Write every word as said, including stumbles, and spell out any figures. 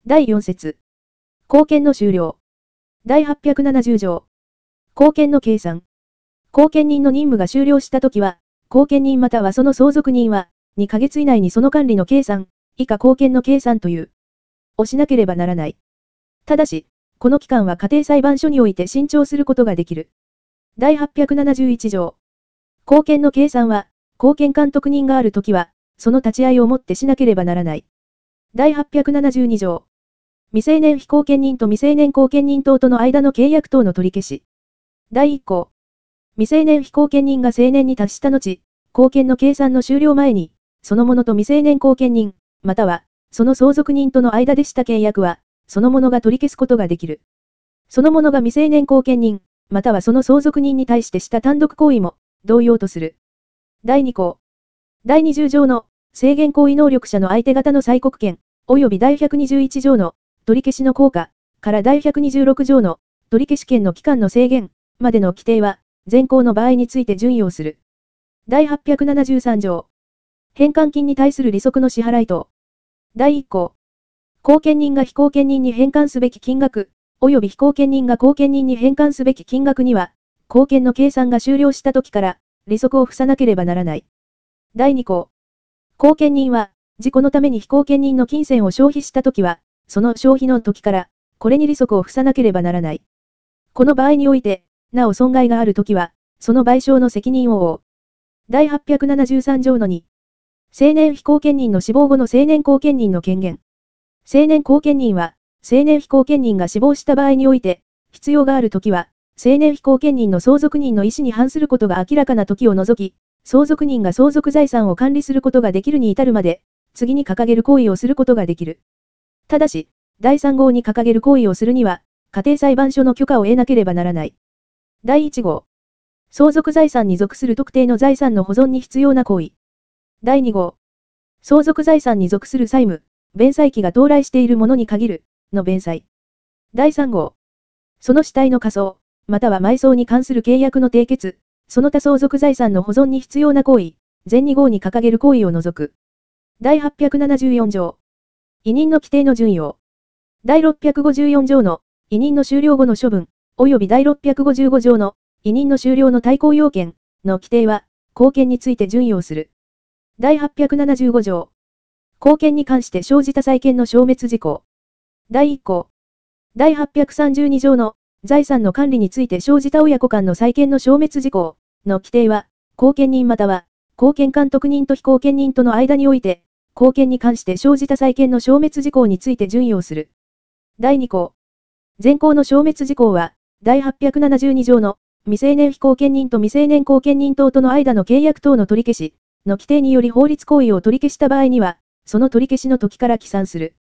だいよん節。後見の終了。だいはっぴゃくななじゅう条。後見の計算。後見人の任務が終了したときは、後見人またはその相続人は、にかげつ以内にその管理の計算、以下後見の計算という、をしなければならない。ただし、この期間は家庭裁判所において新調することができる。だいはっぴゃくななじゅういち条。後見の計算は、後見監督人があるときは、その立ち会いをもってしなければならない。だいはっぴゃくななじゅうに条。未成年非後見人と未成年後見人等との間の契約等の取り消し。だいいっ項。未成年非後見人が成年に達した後、後見の計算の終了前に、その者と未成年後見人、または、その相続人との間でした契約は、その者が取り消すことができる。その者が未成年後見人、またはその相続人に対してした単独行為も、同様とする。だいに項。だいにじゅう条の、制限行為能力者の相手方の催告権、及びだいひゃくにじゅういち条の、取り消しの効果、からだいひゃくにじゅうろく条の、取り消し権の期間の制限、までの規定は、前項の場合について準用する。だいはっぴゃくななじゅうさん条。返還金に対する利息の支払い等。だいいっ項。後見人が非後見人に返還すべき金額、及び非後見人が後見人に返還すべき金額には、後見の計算が終了した時から、利息を付さなければならない。だいに項。後見人は、事故のために非後見人の金銭を消費した時は、その消費の時から、これに利息を付さなければならない。この場合において、なお損害がある時は、その賠償の責任を負う。だいはっぴゃくななじゅうさん条のに。成年非後見人の死亡後の成年後見人の権限。成年後見人は、成年非後見人が死亡した場合において、必要があるときは、成年非後見人の相続人の意思に反することが明らかなときを除き、相続人が相続財産を管理することができるに至るまで、次に掲げる行為をすることができる。ただし、だいさん号に掲げる行為をするには、家庭裁判所の許可を得なければならない。だいいち号。相続財産に属する特定の財産の保存に必要な行為。だいに号。相続財産に属する債務、弁済期が到来しているものに限る、の弁済。だいさん号。その死体の火葬、または埋葬に関する契約の締結、その他相続財産の保存に必要な行為、前に号に掲げる行為を除く。だいはっぴゃくななじゅうよん条。委任の規定の準用。だいろっぴゃくごじゅうよん条の、委任の終了後の処分、及びだいろっぴゃくごじゅうご条の、委任の終了の対抗要件、の規定は、後見について準用する。だいはっぴゃくななじゅうご条。後見に関して生じた債権の消滅事項。だいいっ項。だいはっぴゃくさんじゅうに条の、財産の管理について生じた親子間の債権の消滅事項、の規定は、後見人または、後見監督人と非後見人との間において、後見に関して生じた債権の消滅事項について準用する。だいに項。前項の消滅事項は、だいはっぴゃくななじゅうに条の、未成年非後見人と未成年後見人等との間の契約等の取り消し、の規定により法律行為を取り消した場合には、その取り消しの時から起算する。